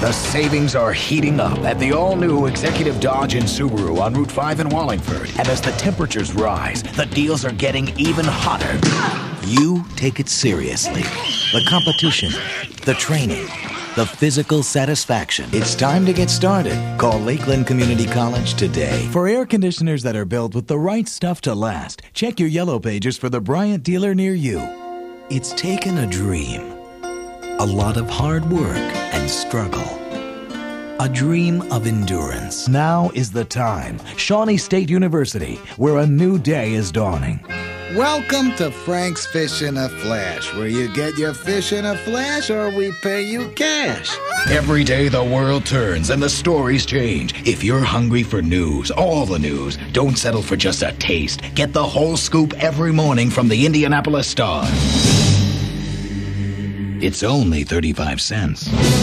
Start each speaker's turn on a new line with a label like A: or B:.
A: The savings are heating up at the all-new Executive Dodge and Subaru on Route 5 in Wallingford. And as the temperatures rise, the deals are getting even hotter. You take it seriously. The competition, the training, the physical satisfaction. It's time to get started. Call Lakeland Community College today. For air conditioners that are built with the right stuff to last, check your yellow pages for the Bryant dealer near you. It's taken a dream, a lot of hard work and struggle, a dream of endurance. Now is the time. Shawnee State University, where a new day is dawning.
B: Welcome to Frank's Fish in a Flash, where you get your fish in a flash or we pay you cash.
A: Every day the world turns and the stories change. If you're hungry for news, all the news, don't settle for just a taste. Get the whole scoop every morning from the Indianapolis Star. It's only 35 cents.